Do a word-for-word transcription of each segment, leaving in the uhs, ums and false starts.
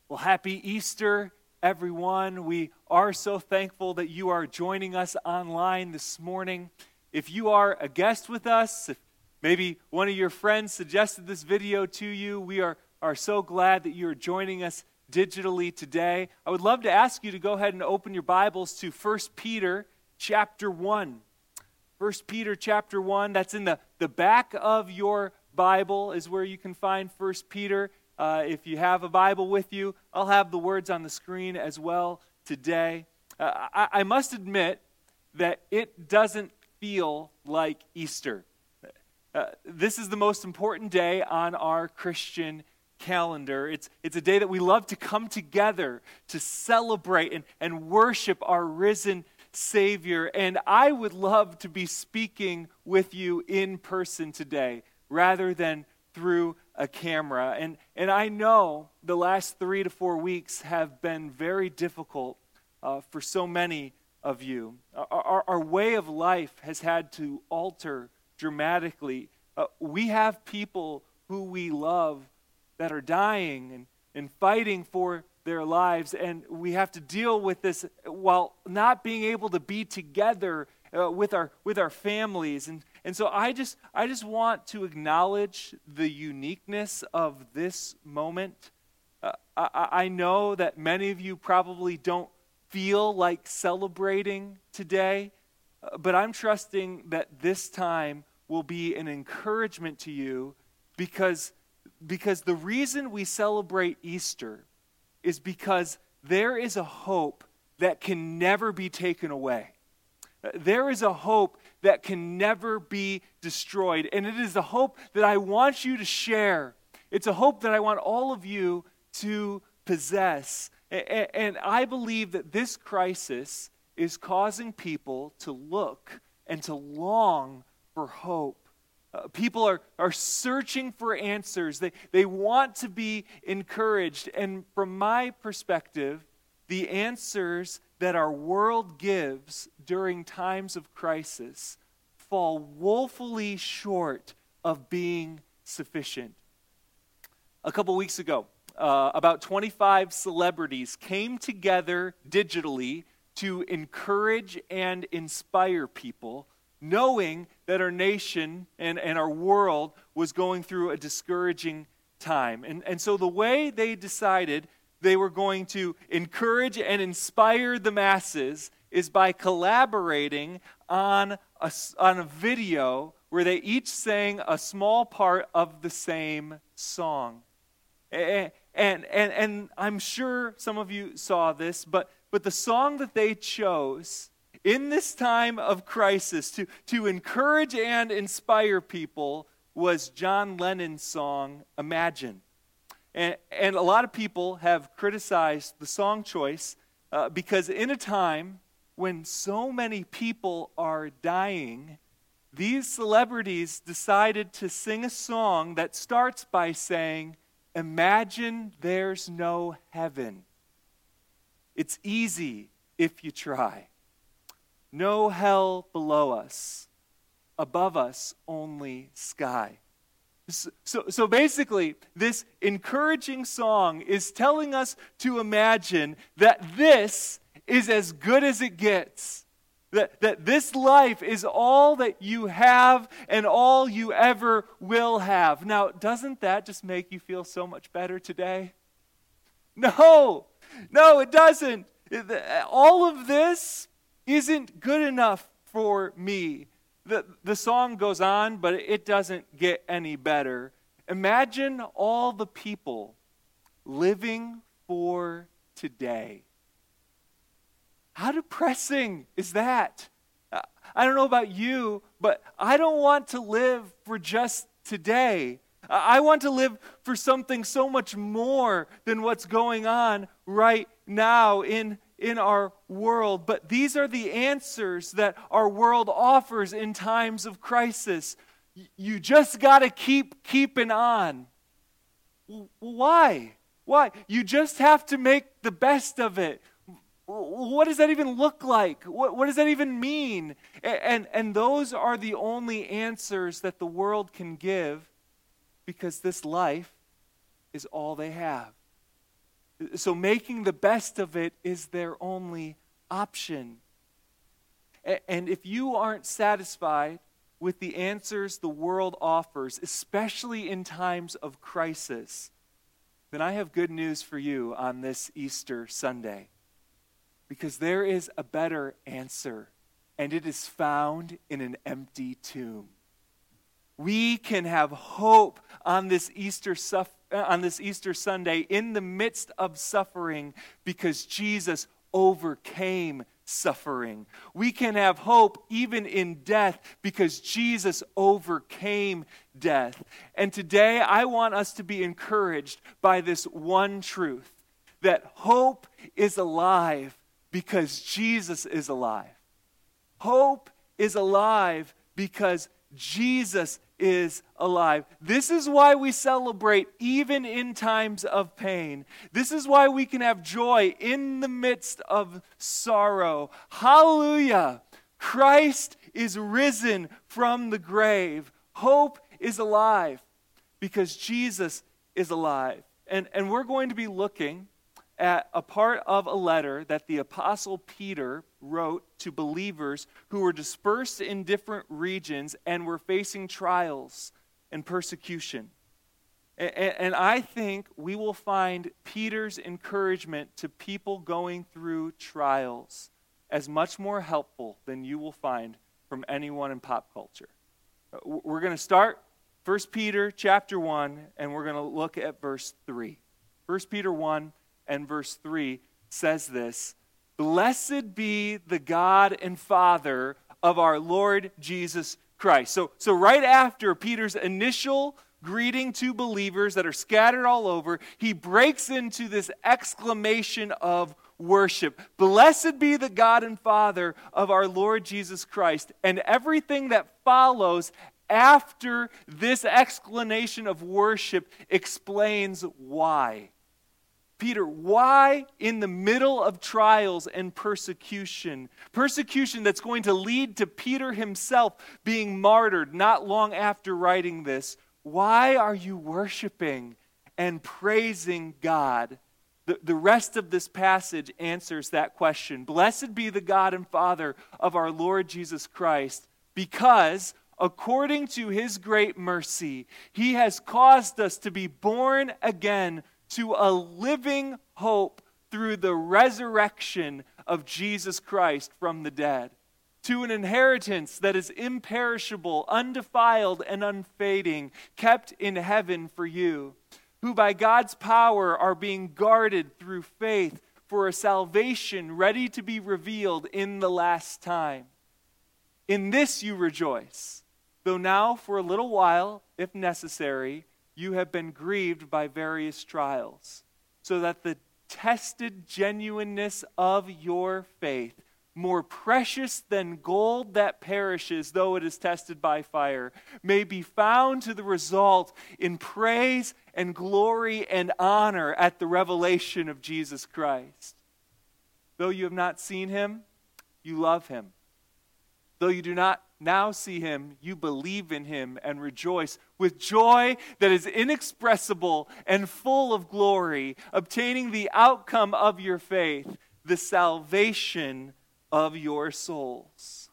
Well, happy Easter, everyone. We are so thankful that you are joining us online this morning. If you are a guest with us, if maybe one of your friends suggested this video to you, we are, are so glad that you are joining us digitally today. I would love to ask you to go ahead and open your Bibles to First Peter chapter one. First Peter chapter one, that's in the, the back of your Bible is where you can find First Peter. Uh, if you have a Bible with you, I'll have the words on the screen as well today. Uh, I, I must admit that it doesn't feel like Easter. Uh, this is the most important day on our Christian calendar. It's, it's a day that we love to come together to celebrate and, and worship our risen Savior. And I would love to be speaking with you in person today rather than through a camera. And, and I know the last three to four weeks have been very difficult uh, for so many of you. Our, our, our way of life has had to alter dramatically. Uh, we have people who we love that are dying and, and fighting for their lives, and we have to deal with this while not being able to be together uh, with our with our families. And and so I just I just want to acknowledge the uniqueness of this moment. Uh, I, I know that many of you probably don't feel like celebrating today, uh, but I'm trusting that this time will be an encouragement to you because because the reason we celebrate Easter is because there is a hope that can never be taken away. There is a hope that can never be destroyed, and it is a hope that I want you to share. It's a hope that I want all of you to possess. And I believe that this crisis is causing people to look and to long for hope. Uh, people are, are searching for answers. They, they want to be encouraged. And from my perspective, the answers that our world gives during times of crisis fall woefully short of being sufficient. A couple weeks ago, uh, about twenty-five celebrities came together digitally to encourage and inspire people, knowing that our nation and, and our world was going through a discouraging time. And, and so the way they decided they were going to encourage and inspire the masses is by collaborating on a, on a video where they each sang a small part of the same song. And, and, and, and I'm sure some of you saw this, but, but the song that they chose in this time of crisis to, to encourage and inspire people was John Lennon's song, Imagine. And, and a lot of people have criticized the song choice uh, because in a time when so many people are dying, these celebrities decided to sing a song that starts by saying, "Imagine there's no heaven. It's easy if you try. No hell below us. Above us, only sky." So, so basically, this encouraging song is telling us to imagine that this is as good as it gets. That, that this life is all that you have and all you ever will have. Now, doesn't that just make you feel so much better today? No, no, it doesn't. All of this isn't good enough for me. The, the song goes on, but it doesn't get any better. Imagine all the people living for today. How depressing is that? I don't know about you, but I don't want to live for just today. I want to live for something so much more than what's going on right now in in our world. But these are the answers that our world offers in times of crisis. You just got to keep keeping on. Why? Why? You just have to make the best of it. What does that even look like? What, what does that even mean? And, and those are the only answers that the world can give because this life is all they have. So making the best of it is their only option. And if you aren't satisfied with the answers the world offers, especially in times of crisis, then I have good news for you on this Easter Sunday. Because there is a better answer, and it is found in an empty tomb. We can have hope on this Easter suff- on this Easter Sunday in the midst of suffering because Jesus overcame suffering. We can have hope even in death because Jesus overcame death. And today I want us to be encouraged by this one truth, that hope is alive because Jesus is alive. Hope is alive because Jesus is alive. This is why we celebrate even in times of pain. This is why we can have joy in the midst of sorrow. Hallelujah! Christ is risen from the grave. Hope is alive because Jesus is alive. And, and we're going to be looking at a part of a letter that the Apostle Peter wrote to believers who were dispersed in different regions and were facing trials and persecution. And, and I think we will find Peter's encouragement to people going through trials as much more helpful than you will find from anyone in pop culture. We're going to start First Peter chapter one, and we're going to look at verse three. First Peter one and verse three says this: "Blessed be the God and Father of our Lord Jesus Christ." So, so right after Peter's initial greeting to believers that are scattered all over, he breaks into this exclamation of worship. Blessed be the God and Father of our Lord Jesus Christ. And everything that follows after this exclamation of worship explains why. Peter, why in the middle of trials and persecution, persecution that's going to lead to Peter himself being martyred not long after writing this, why are you worshiping and praising God? The, the rest of this passage answers that question. Blessed be the God and Father of our Lord Jesus Christ, because according to his great mercy, he has caused us to be born again to a living hope through the resurrection of Jesus Christ from the dead, to an inheritance that is imperishable, undefiled, and unfading, kept in heaven for you, who by God's power are being guarded through faith for a salvation ready to be revealed in the last time. In this you rejoice, though now for a little while, if necessary, you have been grieved by various trials, so that the tested genuineness of your faith, more precious than gold that perishes, though it is tested by fire, may be found to the result in praise and glory and honor at the revelation of Jesus Christ. Though you have not seen him, you love him. Though you do not now see him, you believe in him and rejoice with joy that is inexpressible and full of glory, obtaining the outcome of your faith, the salvation of your souls.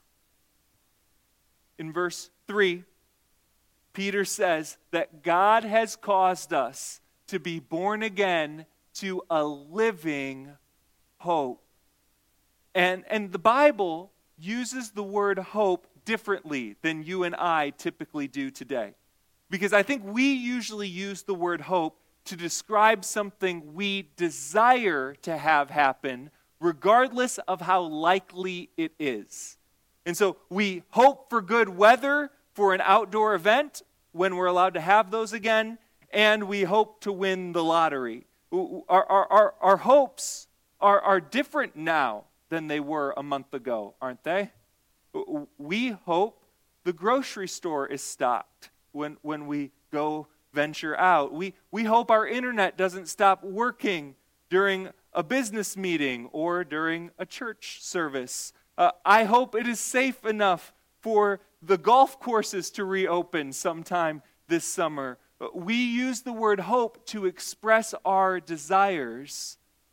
In verse three, Peter says that God has caused us to be born again to a living hope. And, and the Bible uses the word hope differently than you and I typically do today. Because I think we usually use the word hope to describe something we desire to have happen, regardless of how likely it is. And so we hope for good weather for an outdoor event when we're allowed to have those again, and we hope to win the lottery. Our, our, our, our hopes are, are different now than they were a month ago, aren't they? We hope the grocery store is stocked when, when we go venture out. We, we hope our internet doesn't stop working during a business meeting or during a church service. Uh, I hope it is safe enough for the golf courses to reopen sometime this summer. We use the word hope to express our desires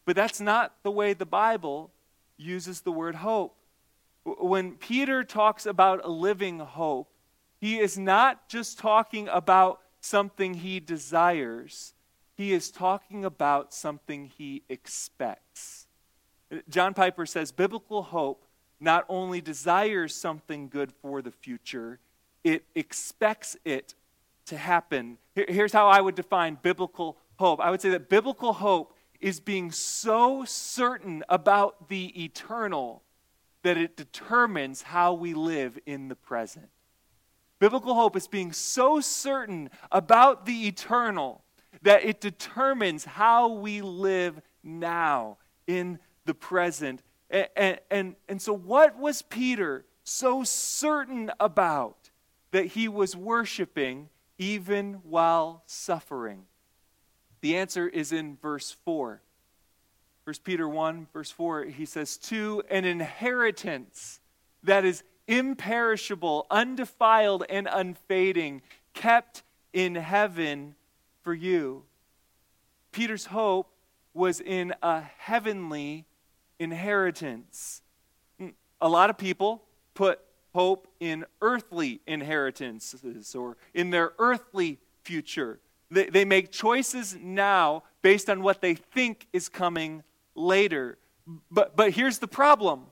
But that's not the way the Bible uses the word hope. When Peter talks about a living hope, he is not just talking about something he desires. He is talking about something he expects. John Piper says, biblical hope not only desires something good for the future, it expects it to happen. Here's how I would define biblical hope. I would say that biblical hope is being so certain about the eternal that it determines how we live in the present. Biblical hope is being so certain about the eternal that it determines how we live now in the present. And, and, and, and so what was Peter so certain about that he was worshiping even while suffering? The answer is in verse four. First Peter one, verse four, he says, to an inheritance that is imperishable, undefiled, and unfading, kept in heaven for you. Peter's hope was in a heavenly inheritance. A lot of people put hope in earthly inheritances or in their earthly future. They, they make choices now based on what they think is coming later. But, but here's the problem.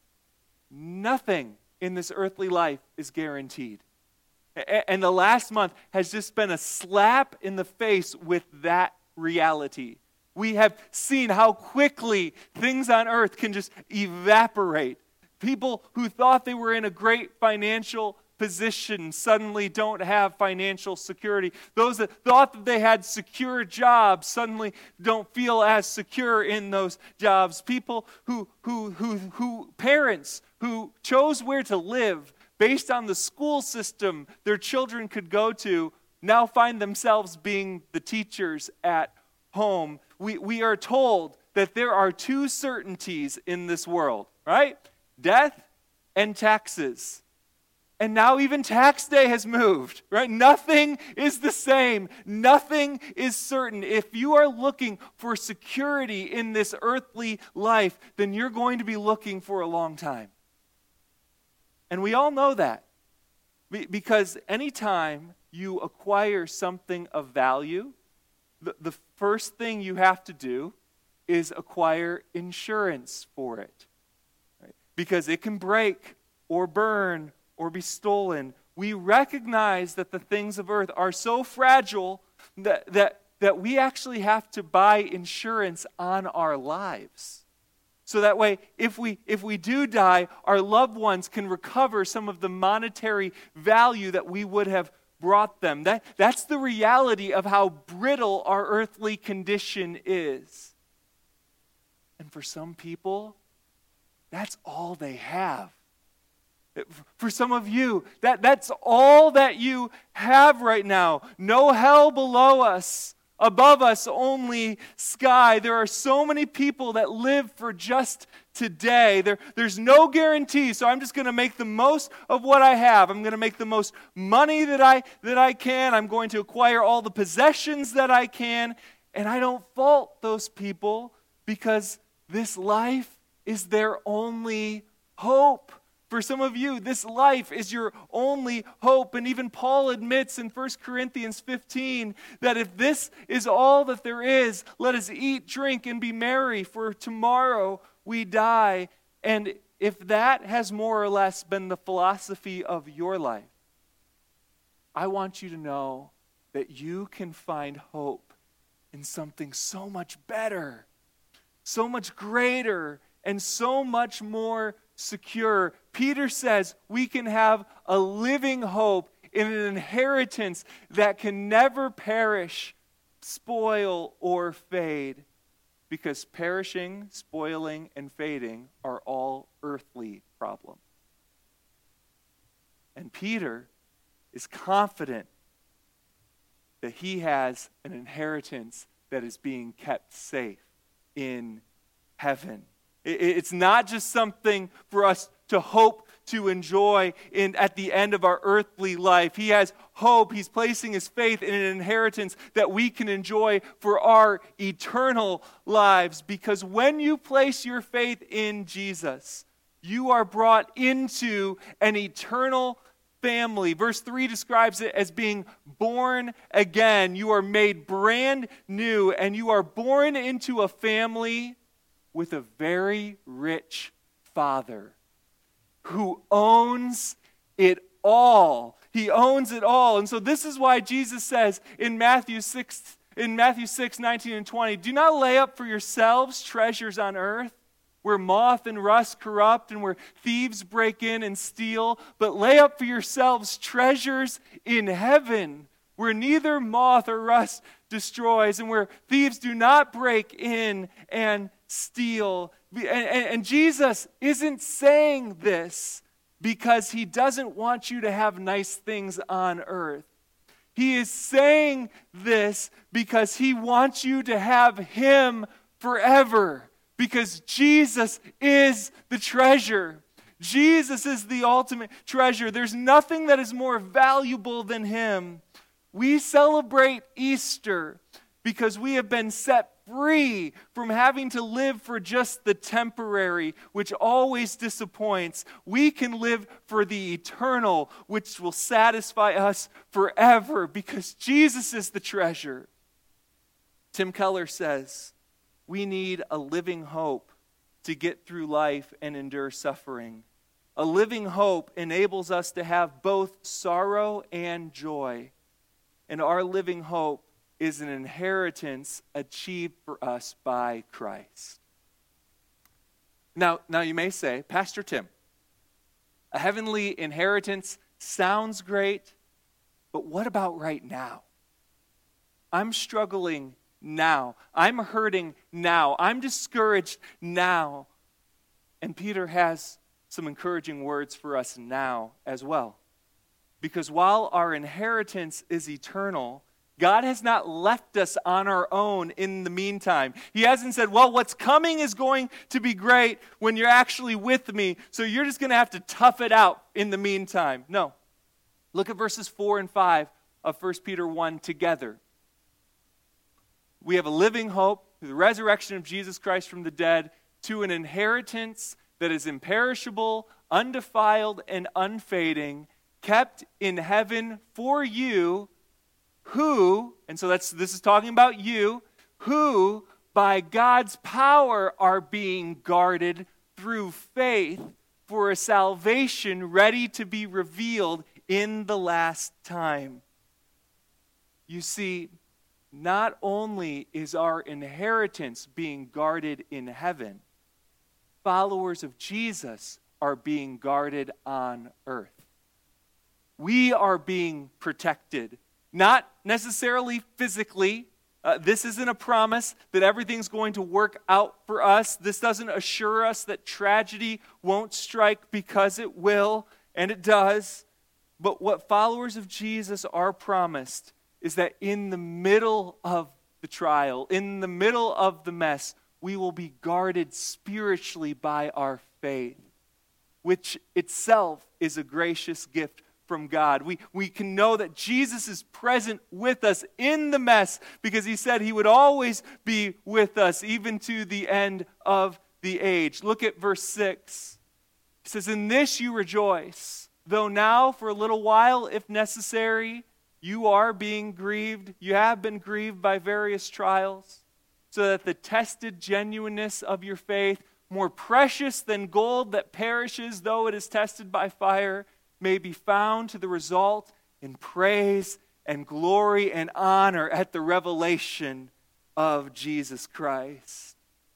Nothing in this earthly life is guaranteed. And the last month has just been a slap in the face with that reality. We have seen how quickly things on earth can just evaporate. People who thought they were in a great financial position suddenly don't have financial security. Those that thought that they had secure jobs suddenly don't feel as secure in those jobs. People who, who, who, who, parents who chose where to live based on the school system their children could go to now find themselves being the teachers at home. We, we are told that there are two certainties in this world, right? Death and taxes. And now even tax day has moved, right? Nothing is the same. Nothing is certain. If you are looking for security in this earthly life, then you're going to be looking for a long time. And we all know that. Because anytime you acquire something of value, the, the first thing you have to do is acquire insurance for it. Right? Because it can break or burn or be stolen. We recognize that the things of earth are so fragile that, that, that we actually have to buy insurance on our lives. So that way, if we, if we do die, our loved ones can recover some of the monetary value that we would have brought them. That, that's the reality of how brittle our earthly condition is. And for some people, that's all they have. For some of you, that, that's all that you have right now. No hell below us, above us only sky. There are so many people that live for just today. There, there's no guarantee, so I'm just going to make the most of what I have. I'm going to make the most money that I, that I can. I'm going to acquire all the possessions that I can. And I don't fault those people because this life is their only hope. For some of you, this life is your only hope. And even Paul admits in First Corinthians fifteen that if this is all that there is, let us eat, drink, and be merry, for tomorrow we die. And if that has more or less been the philosophy of your life, I want you to know that you can find hope in something so much better, so much greater, and so much more secure. Peter says we can have a living hope in an inheritance that can never perish, spoil, or fade, because perishing, spoiling, and fading are all earthly problems. And Peter is confident that he has an inheritance that is being kept safe in heaven. It's not just something for us to hope to enjoy in, at the end of our earthly life. He has hope. He's placing his faith in an inheritance that we can enjoy for our eternal lives. Because when you place your faith in Jesus, you are brought into an eternal family. Verse three describes it as being born again. You are made brand new, and you are born into a family with a very rich Father who owns it all. He owns it all. And so this is why Jesus says in Matthew six, in Matthew six, nineteen and twenty, do not lay up for yourselves treasures on earth, where moth and rust corrupt and where thieves break in and steal, but lay up for yourselves treasures in heaven, where neither moth or rust destroys and where thieves do not break in and steal. And, and, and Jesus isn't saying this because he doesn't want you to have nice things on earth. He is saying this because he wants you to have him forever. Because Jesus is the treasure. Jesus is the ultimate treasure. There's nothing that is more valuable than him. We celebrate Easter because we have been set free from having to live for just the temporary, which always disappoints. We can live for the eternal, which will satisfy us forever because Jesus is the treasure. Tim Keller says, we need a living hope to get through life and endure suffering. A living hope enables us to have both sorrow and joy. And our living hope is an inheritance achieved for us by Christ. Now, now you may say, Pastor Tim, a heavenly inheritance sounds great, but what about right now? I'm struggling now. I'm hurting now. I'm discouraged now. And Peter has some encouraging words for us now as well. Because while our inheritance is eternal, God has not left us on our own in the meantime. He hasn't said, well, what's coming is going to be great when you're actually with me, so you're just going to have to tough it out in the meantime. No. Look at verses four and five of First Peter one together. We have a living hope through the resurrection of Jesus Christ from the dead to an inheritance that is imperishable, undefiled, and unfading, kept in heaven for you, who, and so that's this is talking about you, who by God's power are being guarded through faith for a salvation ready to be revealed in the last time. You see, not only is our inheritance being guarded in heaven, followers of Jesus are being guarded on earth. We are being protected, not necessarily physically. Uh, this isn't a promise that everything's going to work out for us. This doesn't assure us that tragedy won't strike, because it will, and it does. But what followers of Jesus are promised is that in the middle of the trial, in the middle of the mess, we will be guarded spiritually by our faith, which itself is a gracious gift from God. We, we can know that Jesus is present with us in the mess because he said he would always be with us even to the end of the age. Look at verse six. It says, in this you rejoice, though now for a little while, if necessary, you are being grieved, you have been grieved by various trials, so that the tested genuineness of your faith, more precious than gold that perishes though it is tested by fire, may be found to the result in praise and glory and honor at the revelation of Jesus Christ.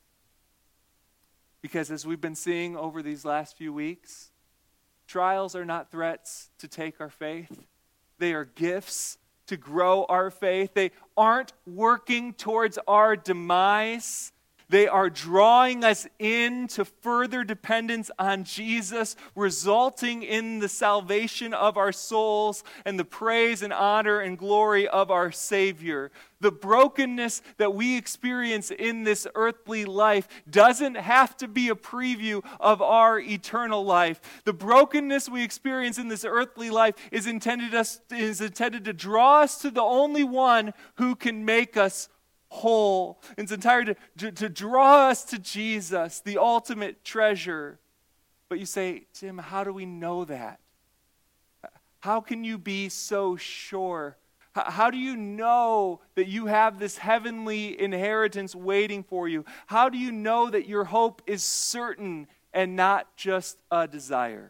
Because as we've been seeing over these last few weeks, trials are not threats to take our faith. They are gifts to grow our faith. They aren't working towards our demise. They are drawing us into further dependence on Jesus, resulting in the salvation of our souls and the praise and honor and glory of our Savior. The brokenness that we experience in this earthly life doesn't have to be a preview of our eternal life. The brokenness we experience in this earthly life is intended, us, is intended to draw us to the only one who can make us whole. It's entirely to, to, to draw us to Jesus, the ultimate treasure. But you say, Tim, how do we know that? How can you be so sure? How, how do you know that you have this heavenly inheritance waiting for you? How do you know that your hope is certain and not just a desire?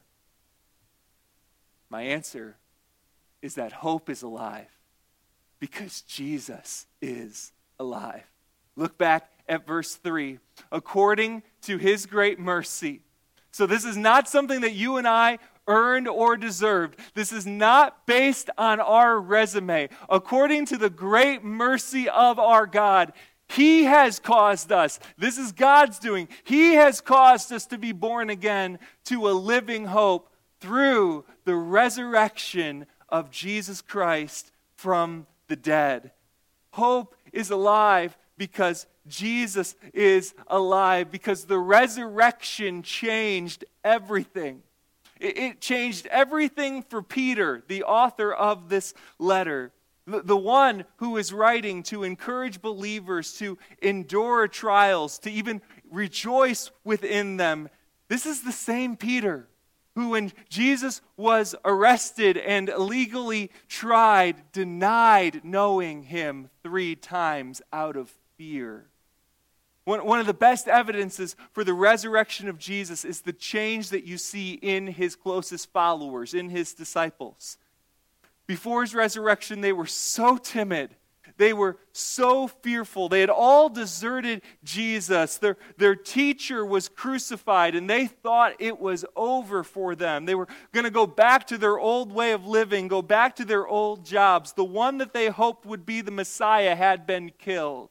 My answer is that hope is alive because Jesus is alive. Look back at verse three. According to his great mercy. So this is not something that you and I earned or deserved. This is not based on our resume. According to the great mercy of our God, he has caused us, this is God's doing, he has caused us to be born again to a living hope through the resurrection of Jesus Christ from the dead. Hope is alive because Jesus is alive, because the resurrection changed everything. It, it changed everything for Peter, the author of this letter, the, the one who is writing to encourage believers to endure trials, to even rejoice within them. This is the same Peter who, when Jesus was arrested and illegally tried, denied knowing him three times out of fear. One, one of the best evidences for the resurrection of Jesus is the change that you see in his closest followers, in his disciples. Before his resurrection, they were so timid. They were so fearful. They had all deserted Jesus. Their, their teacher was crucified, and they thought it was over for them. They were going to go back to their old way of living, go back to their old jobs. The one that they hoped would be the Messiah had been killed.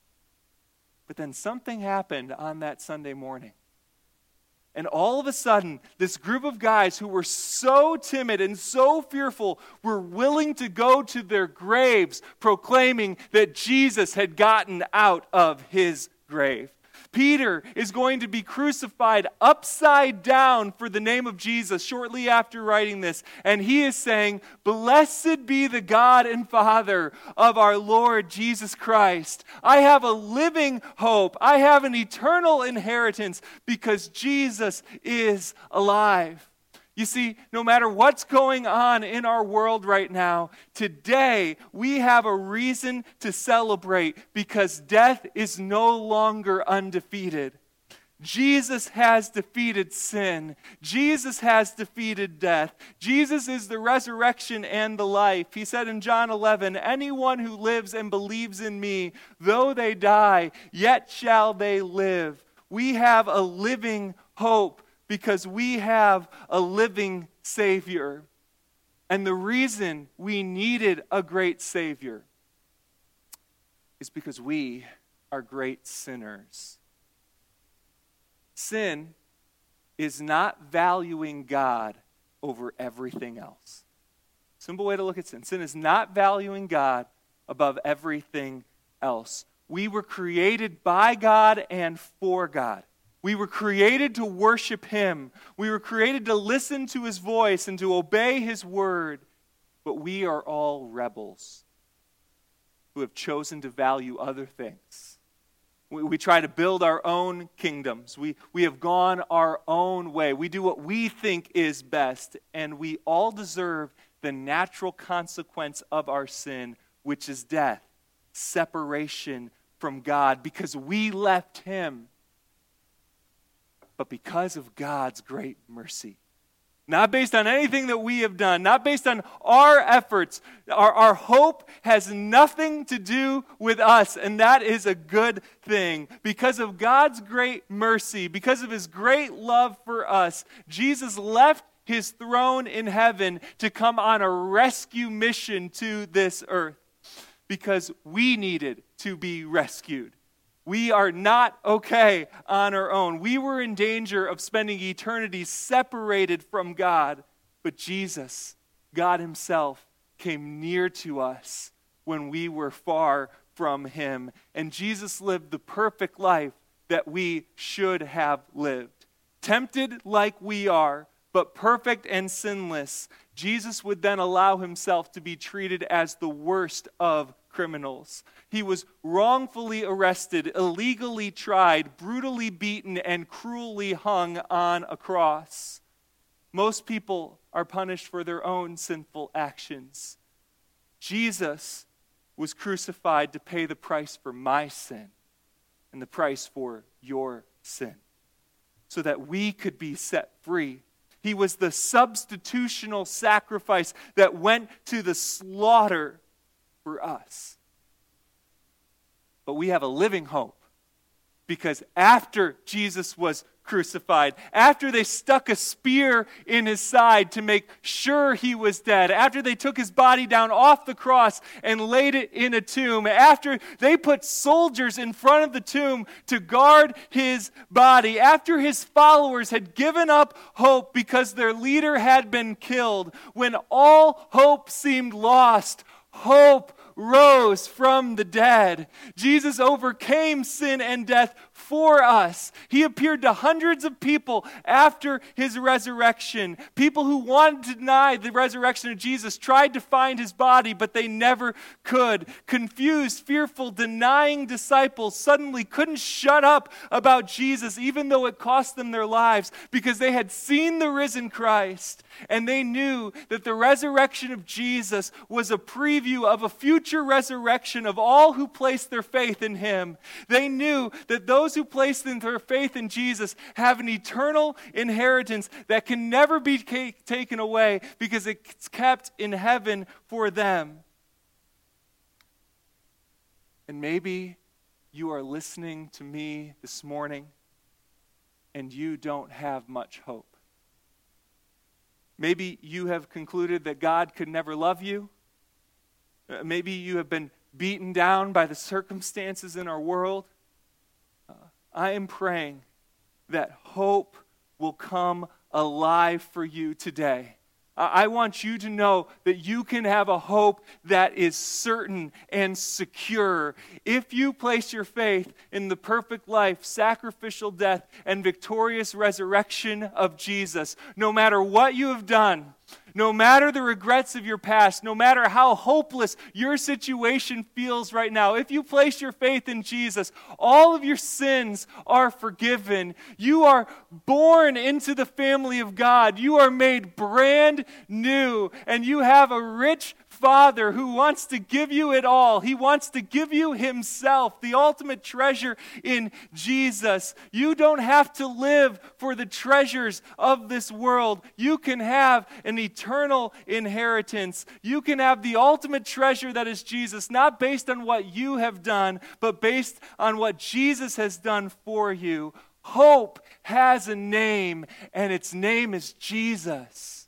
But then something happened on that Sunday morning. And all of a sudden, this group of guys who were so timid and so fearful were willing to go to their graves proclaiming that Jesus had gotten out of his grave. Peter is going to be crucified upside down for the name of Jesus shortly after writing this. And he is saying, "Blessed be the God and Father of our Lord Jesus Christ. I have a living hope. I have an eternal inheritance because Jesus is alive." You see, no matter what's going on in our world right now, today we have a reason to celebrate because death is no longer undefeated. Jesus has defeated sin. Jesus has defeated death. Jesus is the resurrection and the life. He said in John eleven, "Anyone who lives and believes in me, though they die, yet shall they live." We have a living hope because we have a living Savior. And the reason we needed a great Savior is because we are great sinners. Sin is not valuing God over everything else. Simple way to look at sin. Sin is not valuing God above everything else. We were created by God and for God. We were created to worship him. We were created to listen to his voice and to obey his word. But we are all rebels who have chosen to value other things. We, we try to build our own kingdoms. We, we have gone our own way. We do what we think is best. And we all deserve the natural consequence of our sin, which is death, separation from God, because we left him. But because of God's great mercy, not based on anything that we have done, not based on our efforts, our, our hope has nothing to do with us, and that is a good thing. Because of God's great mercy, because of his great love for us, Jesus left his throne in heaven to come on a rescue mission to this earth because we needed to be rescued. We are not okay on our own. We were in danger of spending eternity separated from God. But Jesus, God himself, came near to us when we were far from him. And Jesus lived the perfect life that we should have lived. Tempted like we are, but perfect and sinless, Jesus would then allow himself to be treated as the worst of criminals. He was wrongfully arrested, illegally tried, brutally beaten, and cruelly hung on a cross. Most people are punished for their own sinful actions. Jesus was crucified to pay the price for my sin and the price for your sin, so that we could be set free. He was the substitutional sacrifice that went to the slaughter for us. But we have a living hope, because after Jesus was crucified, after they stuck a spear in his side to make sure he was dead, after they took his body down off the cross and laid it in a tomb, after they put soldiers in front of the tomb to guard his body, after his followers had given up hope because their leader had been killed, when all hope seemed lost, hope rose from the dead. Jesus overcame sin and death for us. He appeared to hundreds of people after his resurrection. People who wanted to deny the resurrection of Jesus tried to find his body, but they never could. Confused, fearful, denying disciples suddenly couldn't shut up about Jesus, even though it cost them their lives, because they had seen the risen Christ, and they knew that the resurrection of Jesus was a preview of a future resurrection of all who placed their faith in him. They knew that those who place their faith in Jesus have an eternal inheritance that can never be taken away, because it's kept in heaven for them. And maybe you are listening to me this morning and you don't have much hope. Maybe you have concluded that God could never love you. Uh, maybe you have been beaten down by the circumstances in our world. Uh, I am praying that hope will come alive for you today. Uh, I want you to know that you can have a hope that is certain and secure if you place your faith in the perfect life, sacrificial death, and victorious resurrection of Jesus. No matter what you have done, no matter the regrets of your past, no matter how hopeless your situation feels right now, if you place your faith in Jesus, all of your sins are forgiven. You are born into the family of God. You are made brand new, and you have a rich Father who wants to give you it all. He wants to give you himself, the ultimate treasure in Jesus. You don't have to live for the treasures of this world. You can have an eternal inheritance. You can have the ultimate treasure that is Jesus, not based on what you have done, but based on what Jesus has done for you. Hope has a name, and its name is Jesus.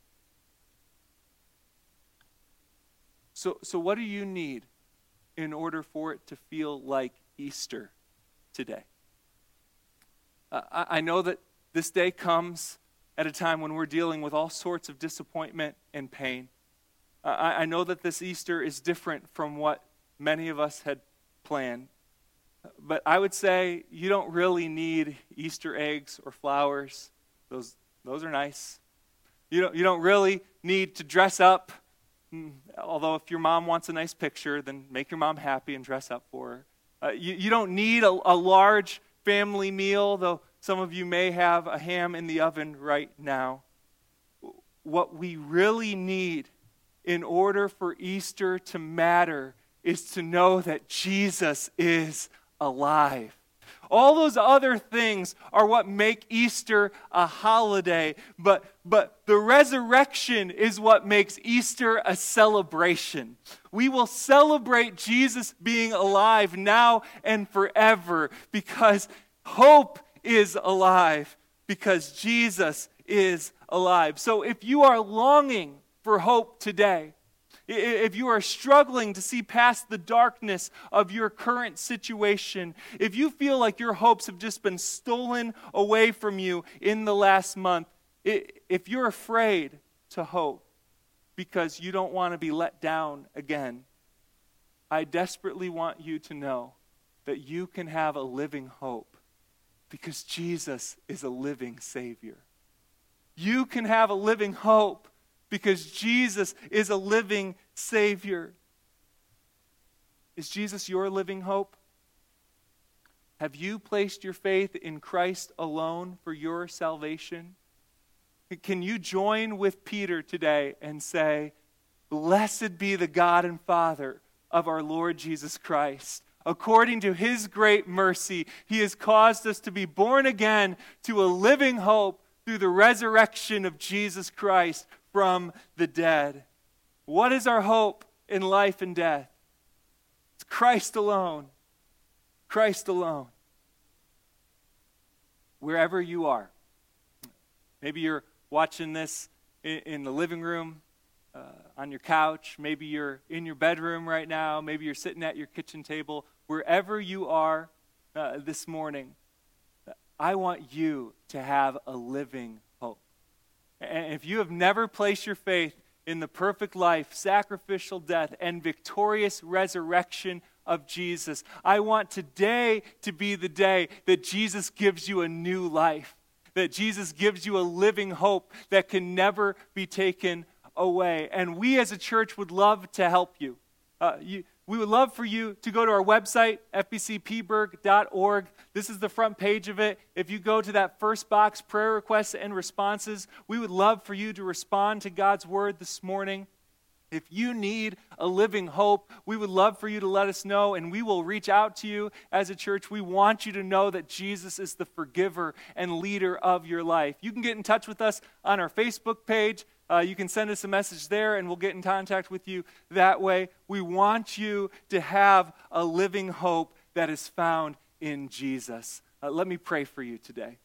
So, so what do you need in order for it to feel like Easter today? Uh, I, I know that this day comes at a time when we're dealing with all sorts of disappointment and pain. Uh, I, I know that this Easter is different from what many of us had planned. But I would say you don't really need Easter eggs or flowers. Those, those are nice. You don't, you don't really need to dress up. Although if your mom wants a nice picture, then make your mom happy and dress up for her. Uh, you, you don't need a, a large family meal, though some of you may have a ham in the oven right now. What we really need in order for Easter to matter is to know that Jesus is alive. All those other things are what make Easter a holiday, but, but the resurrection is what makes Easter a celebration. We will celebrate Jesus being alive now and forever, because hope is alive, because Jesus is alive. So if you are longing for hope today, if you are struggling to see past the darkness of your current situation, if you feel like your hopes have just been stolen away from you in the last month, if you're afraid to hope because you don't want to be let down again, I desperately want you to know that you can have a living hope because Jesus is a living Savior. You can have a living hope because Jesus is a living Savior. Is Jesus your living hope? Have you placed your faith in Christ alone for your salvation? Can you join with Peter today and say, "Blessed be the God and Father of our Lord Jesus Christ. According to His great mercy, He has caused us to be born again to a living hope through the resurrection of Jesus Christ from the dead." What is our hope in life and death? It's Christ alone. Christ alone. Wherever you are. Maybe you're watching this in, in the living room, uh, on your couch. Maybe you're in your bedroom right now. Maybe you're sitting at your kitchen table. Wherever you are uh, this morning, I want you to have a living hope. And if you have never placed your faith in the perfect life, sacrificial death, and victorious resurrection of Jesus, I want today to be the day that Jesus gives you a new life, that Jesus gives you a living hope that can never be taken away. And we as a church would love to help you. Uh, you we would love for you to go to our website, f b c peaburg dot org. This is the front page of it. If you go to that first box, prayer requests and responses, we would love for you to respond to God's word this morning. If you need a living hope, we would love for you to let us know, and we will reach out to you as a church. We want you to know that Jesus is the forgiver and leader of your life. You can get in touch with us on our Facebook page. Uh, you can send us a message there, and we'll get in contact with you that way. We want you to have a living hope that is found in Jesus. Uh, let me pray for you today.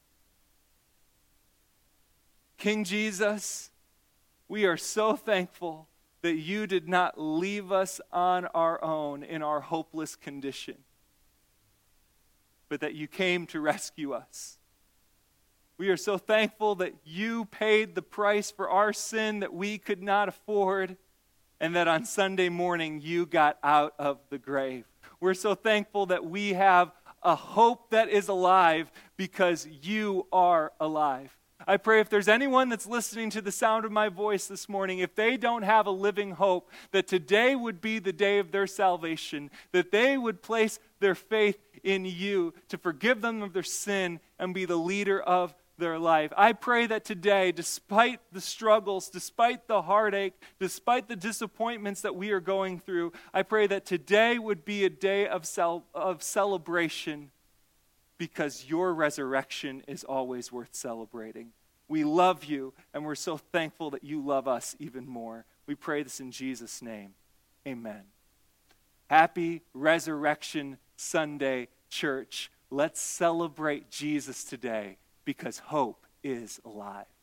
King Jesus, we are so thankful that you did not leave us on our own in our hopeless condition, but that you came to rescue us. We are so thankful that you paid the price for our sin that we could not afford, and that on Sunday morning you got out of the grave. We're so thankful that we have a hope that is alive because you are alive. I pray if there's anyone that's listening to the sound of my voice this morning, if they don't have a living hope, that today would be the day of their salvation, that they would place their faith in you to forgive them of their sin and be the leader of their life. I pray that today, despite the struggles, despite the heartache, despite the disappointments that we are going through, I pray that today would be a day of cel- of celebration, because your resurrection is always worth celebrating. We love you, and we're so thankful that you love us even more. We pray this in Jesus' name. Amen. Happy Resurrection Sunday, church. Let's celebrate Jesus today, because hope is alive.